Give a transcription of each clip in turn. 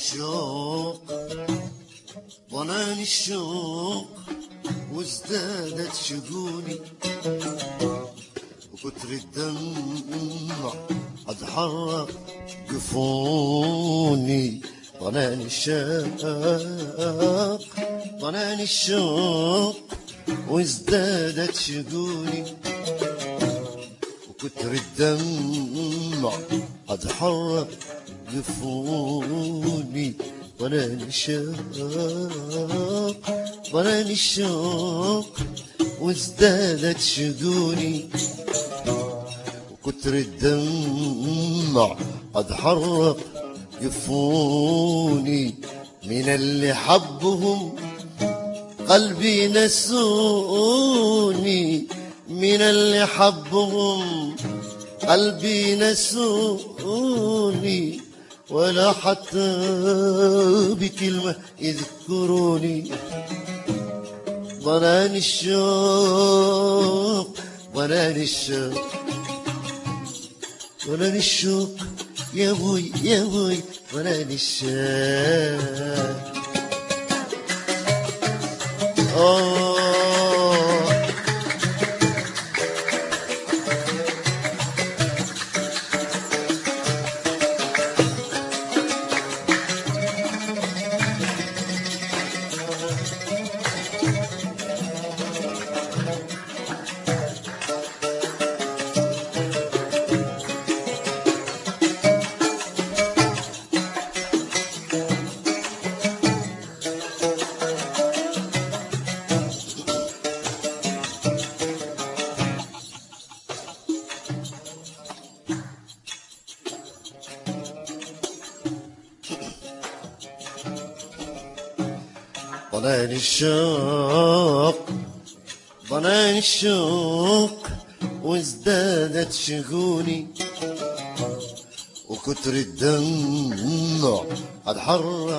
الشوق ضناني الشوق وازدادت شجوني وكتر الدمع قد حرق جفوني ضناني الشوق ضناني الشوق وازدادت شجوني وكتر الدمع قد حرق جفوني ضناني الشوق ضناني الشوق وازدادت شجوني وكتر الدمع قد حرق جفوني من اللي حبهم قلبي نسوني من اللي حبهم قلبي نسوني ولا حتى بكلمة يذكروني ضناني الشوق ضناني الشوق ضناني الشوق يا بوي يا بوي ضناني الشوق ضناني الشوق ضناني الشوق وازدادت شجوني وكتر الدمع قد حرق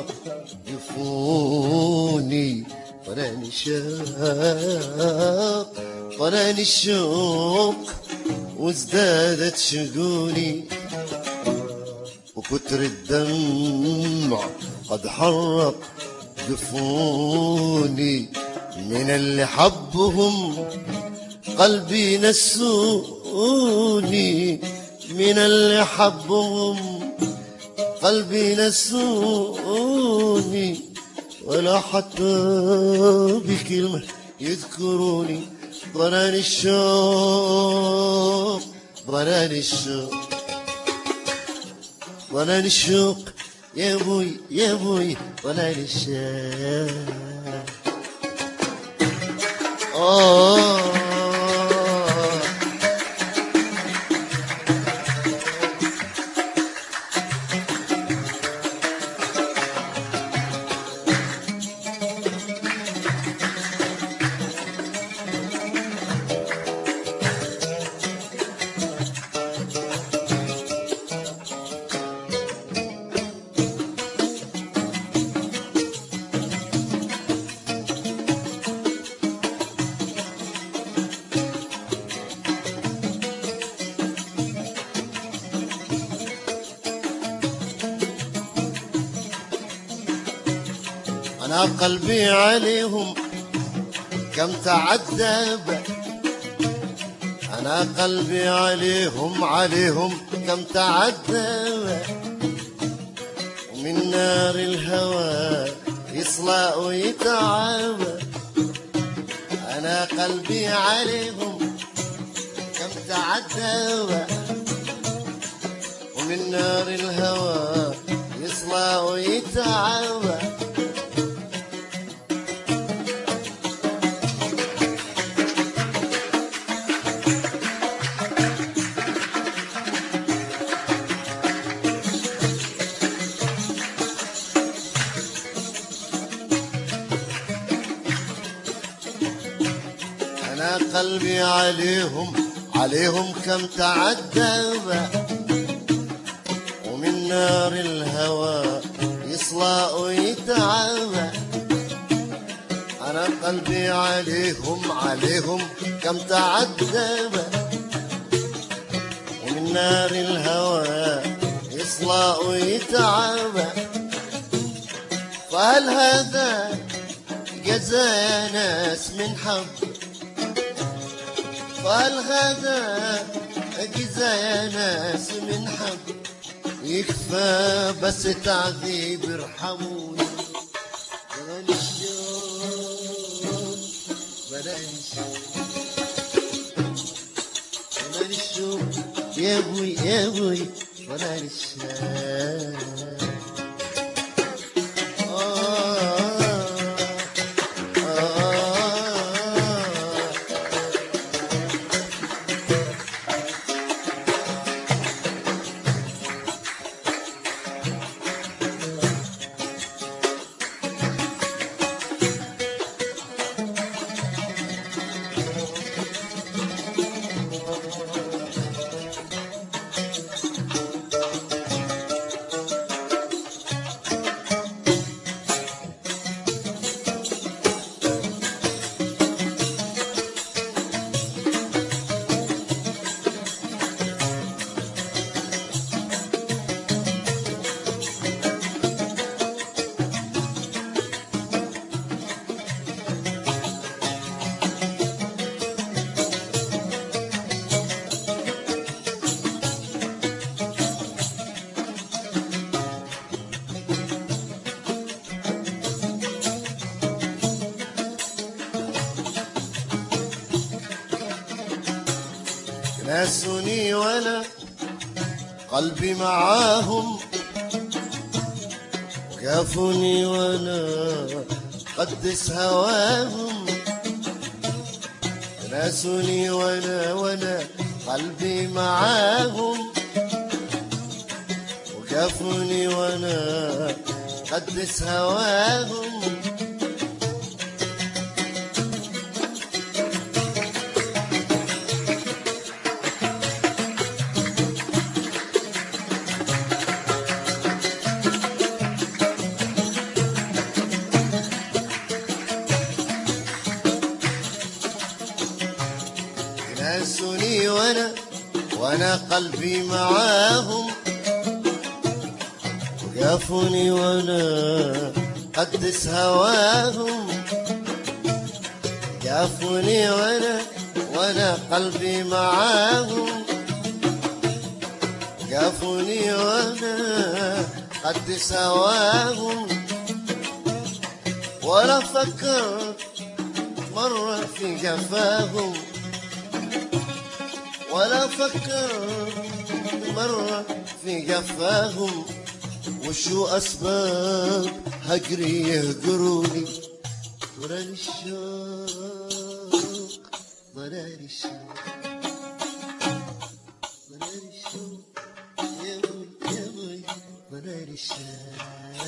جفوني ضناني الشوق ضناني الشوق وازدادت شجوني وكتر الدمع قد حرق جفوني من اللي حبهم قلبي نسوني من اللي حبهم قلبي نسوني ولا حتى بكلمة يذكروني ضناني الشوق ضناني الشوق ضناني الشوق يا بوي يا بوي ضناني الشوق أنا قلبي عليهم كم تعذب أنا قلبي عليهم كم تعذب ومن نار الهوى يصلى ويتعب أنا قلبي عليهم كم تعذب ومن نار الهوى يصلى ويتعب أنا قلبي عليهم كم تعذب ومن نار الهوى يصلى ويتعب أنا قلبي عليهم كم تعذب ومن نار الهوى يصلى ويتعب فهل هذا جزاء ناس من حب؟ فهل هذا جزاء ناس من حب؟ يكفى بس تعذيب، ارحموني. بلاش الشوق، بلاش الشوق يا ابوي يا ابوي، بلاش الشوق. ناسوني وانا قلبي معاهم، وقافوني وانا قدس هواهم. ناسوني وانا قلبي معاهم، وقافوني وانا قدس هواهم. ناسوني وانا قلبي معاهم، وقافوني وانا قدس هواهم. قافوني وانا قلبي معاهم، قافوني وانا قدس هواهم. ولا فكرت مرة في جفاهم، ولا فكرت مرة في جفاهم. وشو أسباب هجري يهجروني؟ ضلال الشوق، ضلال الشوق، ضلال الشوق يا بوي يا بوي، ضلال الشوق.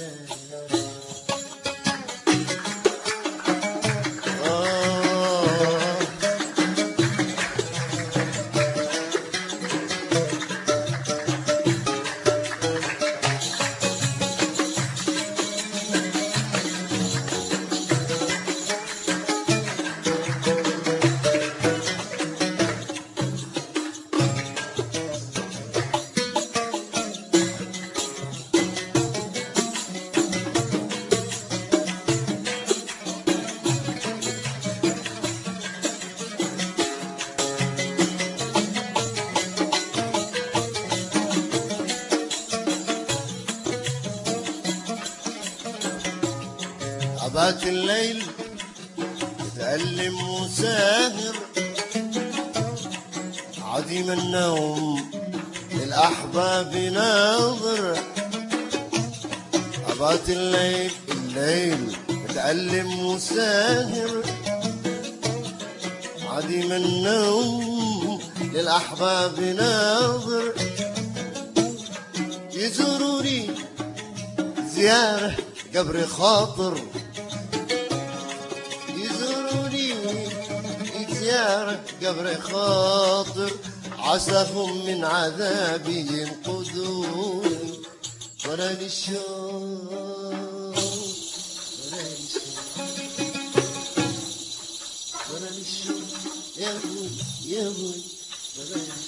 عبات الليل متألم وساهر، عديم النوم للأحباب ناظر. عبات الليل متألم وساهر، عديم النوم للأحباب ناظر. يزوروني زيارة قبر خاطر، يزوروني زيارة قبر خاطر. عساهم من عذابي ينقذوني. ضلال الشوق، ضلال الشوق، ضلال الشوق يا ابوي يا ابوي، ضلال